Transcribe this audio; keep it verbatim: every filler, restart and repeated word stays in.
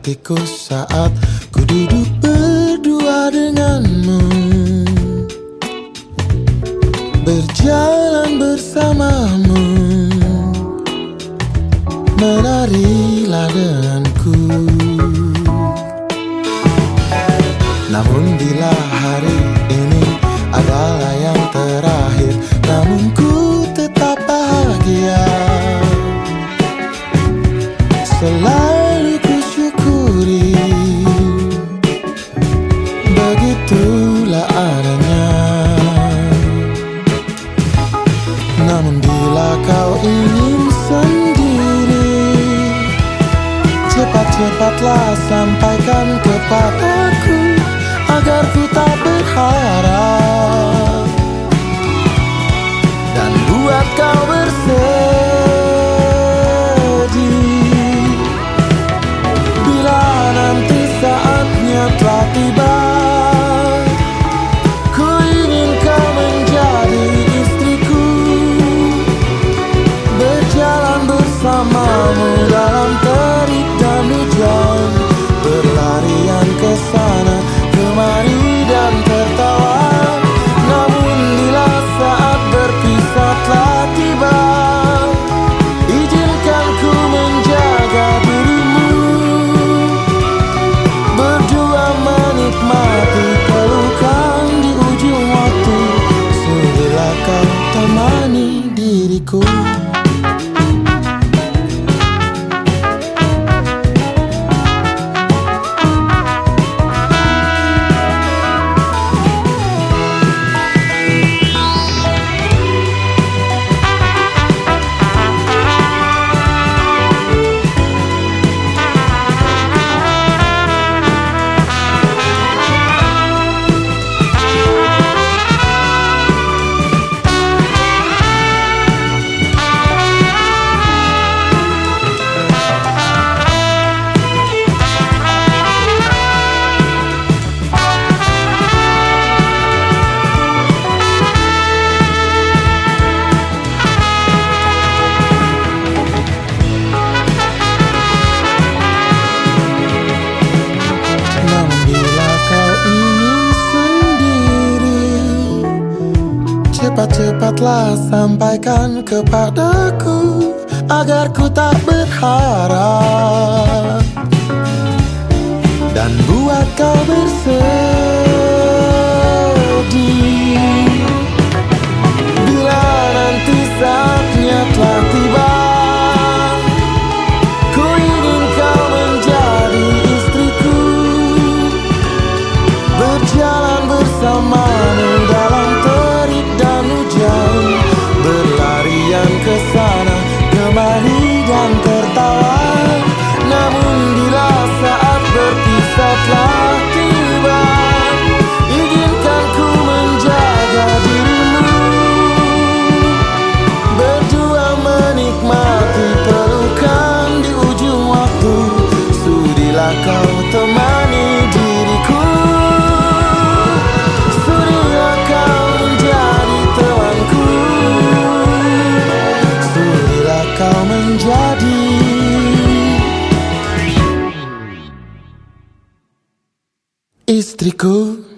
hatiku saat ku duduk berdua denganmu, berjalan bersamamu, menarilah denganku. Namun bila hari ini adalah yang terakhir, namun ku tetap bahagia. Selalu ku syukuri, begitulah adanya. Namun bila kau ingin sendiri, cepat-cepatlah sampaikan kepadaku, agar ku tak berharap dan buat kau bersedih. Bila nanti saatnya telah tiba, ku ingin kau menjadi istriku, berjalan bersamamu dalam terik dan hujan, berlarian ke sana kemari dan tertawa. Namun bila saat berpisah telah tiba, izinkan ku menjaga dirimu, berdua menikmati pelukan di ujung waktu. Sudilah kau temani diriku. Cepat-cepatlah sampaikan kepadaku, agar ku tak berharap dan buat kau bersedih. Bila nanti saatnya telah tiba, ku ingin kau menjadi istriku, berjalan bersamamu dalam terik dan hujan, berlarian ke sana kemari dan tertawa. Namun bila saat berpisah telah tiba, izinkan ku menjaga dirimu, berdua menikmati pelukan di ujung waktu. Sudilah kau temani diriku, sudilah kau menjadi temanku, sudilah kau menjadi istriku.